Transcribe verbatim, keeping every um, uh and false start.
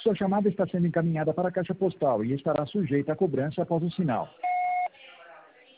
Sua chamada está sendo encaminhada para a caixa postal e estará sujeita a cobrança após o sinal.